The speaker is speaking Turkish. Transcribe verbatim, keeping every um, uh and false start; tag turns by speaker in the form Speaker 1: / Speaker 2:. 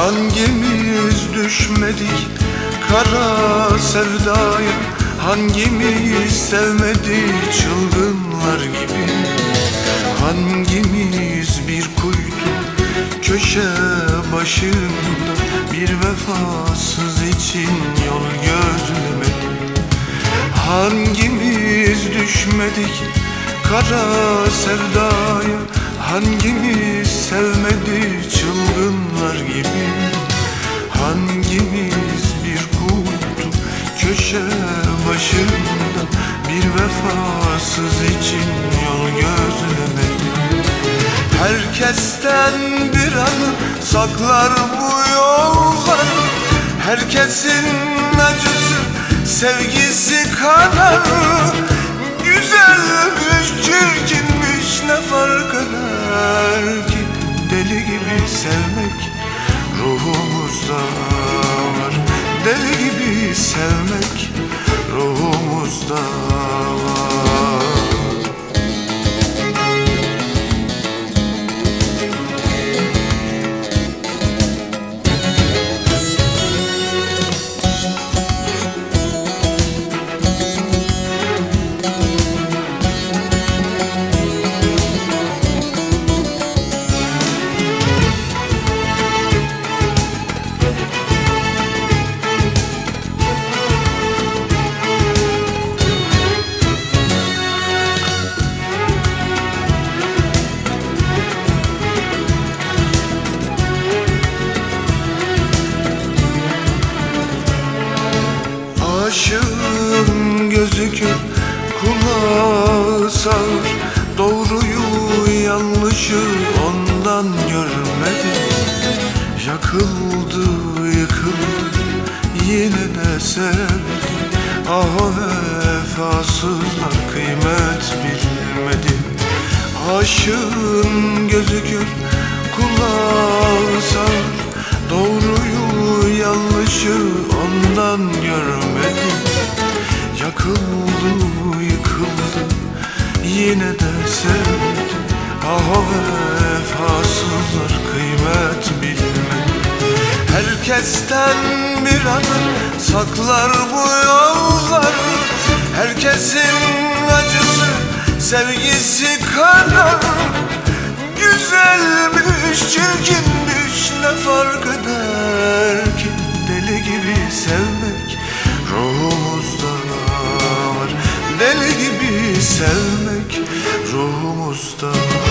Speaker 1: Hangimiz düşmedik kara sevdaya? Hangimiz sevmedik çılgınlar gibi? Hangimiz bir kuytu köşe başında bir vefasız için yol gözlemedik? Hangimiz düşmedik kara sevdaya? Hangimiz sevmedi çılgınlar gibi? Hangimiz bir kuytu köşe başında bir vefasız için yol gözlemedi? Herkesten bir anı saklar bu yollar. Herkesin acısı sevgisi kadar. Güzelmiş çirkinmiş ne fark eder ki? Deli gibi sevmek ruhumuzda var. Deli gibi sevmek ruhumuzda var. Aşığın gözü kör, kulağı sağır. Doğruyu yanlışı ondan görmedi. Yakıldı yıkıldı yine de sevdi. Ah o vefasızlar kıymet bilmedi. Aşığın gözü kör, kulağı sağır. Doğruyu yanlışı ondan görmedi. Yakıldı yıkıldı yine de sevdi. Ah o vefasızlar kıymet bilmedi. Herkesten bir anı saklar bu yollar. Herkesin acısı sevgisi kadar. Güzelmiş çirkinmiş ne fark eder ki? Deli gibi sevmek ruhumuzda var. Deli gibi sevmek ruhumuzda var.